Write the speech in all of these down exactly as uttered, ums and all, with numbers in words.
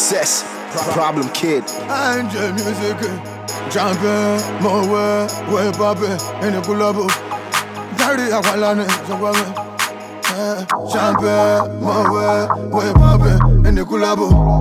Success, problem kid. Angel music, champion, more way, way poppin' in the club. Daddy, I want to champion, more way, way poppin' in the club.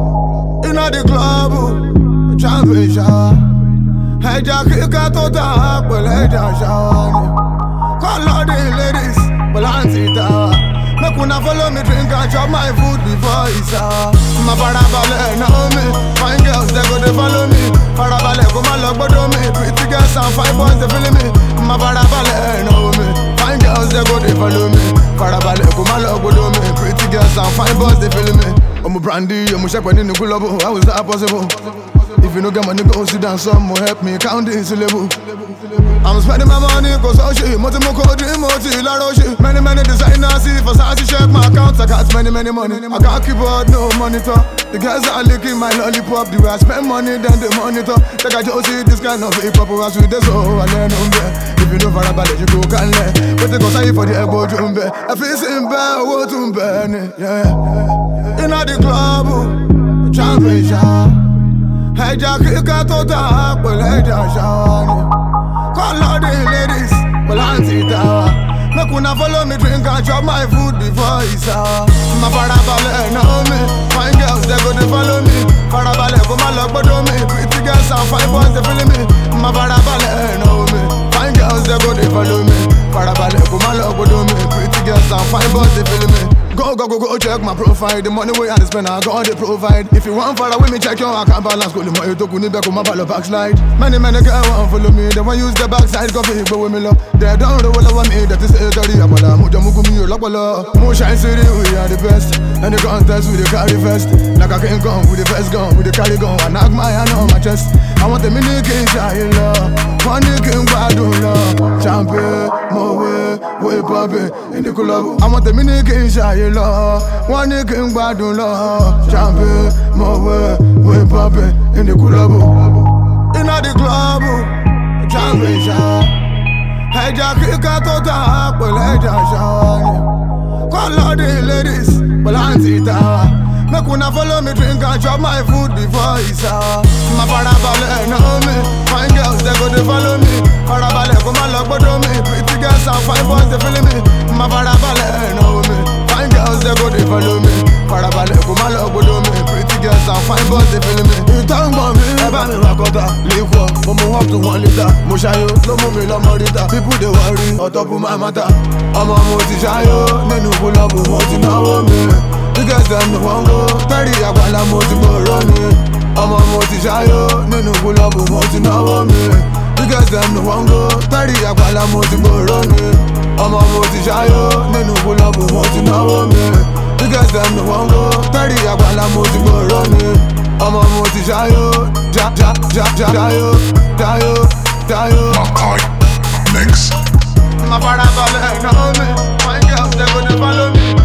In the club, champion shower. Hey, Jackie, got to talk, but hey, shower. Call all the ladies, Balanci Tower. Make una follow me, drink and chop my food before it's hour. My parabale, know me. Fine girls, they go, they follow me. Parabale, come on, look, but me. Pretty girls and fine boys, they feeling me. My parabale, know me. Fine girls, they go, they follow me. Parabale, come on, look, but me. Pretty girls and fine boys, they feeling me. I'm a brandy, I'm a shepherd in the club. How is that possible? If you don't get money, go sit down, some will help me count this syllable. I'm spending my money, cause all shit. Moti moko dream, moti laro shit. Many, many designers, see for Sassy check my accounts. I got many, many money. I got keyboard, no monitor. The girls are licking my lollipop. The way I spend money, then they monitor. Like I just see this kind of hip-hop. I sweet the soul, and then I'm there. If you know for a ballet, you go can let. But they go say for the elbow, jumbe. I feel simple, what to burn. Yeah. In the club, champion. Hey, Jackie, got to talk, but hey, Joshua. Call all the ladies, Balanci Tower. Make una follow me, drink and chop my food before it's hour. My parabale, know me. Fine girls, they go, they follow me. Parabale, come on, look, but me. Pretty girls and fine boys, they feeling me. My parabale, know me. Fine girls, they go, they follow me. Parabale, come on, look, but me. Pretty girls and fine boys, they feeling me. Go, go, go, go, check my profile. The money way I spend, I got they provide. If you want follow with me, check your account balance. Go to my YouTube, you back on my ball backslide. Many, many girls want follow me. They want use the backside, go big, but with me love. They don't know what I want me, that is a dirty abala. Muja mugu mi yo lakbala. Motion City, we are the best. And the contest, we the carry first. Like I can come with the best gun, with the carry gun. I knock my hand on my chest. I want the mini king, shy love. Money king, bad love. Champion, more way, way poppin' in the club. I want the mini king, shy love. One king bad love. Champion, more way, way poppin' in the club. In the club, champion shower. Hey, Jackie, got to talk, but hey, Joshua. Call all the ladies, Balanci Tower. Make una follow me, drink and chop my food before it's hour. My parabale, know me. Fine girls, they go, they follow me. Parabale, come on, look, but me. Pretty girls and fine boys, they feeling me. My parabale, know me. Fine girls, they go, they follow me. Parabale, come on, look, but me. Pretty girls and fine boys, they feeling me. You talk about me, I buy me rakota. Live walk, but me walk to one liter. Mo shayo, no mo me no morita. People they worry, on top of my matter. I'm a moti shayo, nenu kulabu, moti nawo me. Because them no one go, Tari Akwala moti boroni. I'm a moti shayo, nenu kulabu, moti nawo me. Because them no one go, Tari Akwala moti boroni. I'm a moti shayo, nenu kulabu, moti nawo me. Because them no one go, Tari Akwala moti boroni. I'm a moti shayo, ja ja ja ja jayo, jayo, jayo. Makai Mix. My parabale, know me. Fine girls, they go to follow me.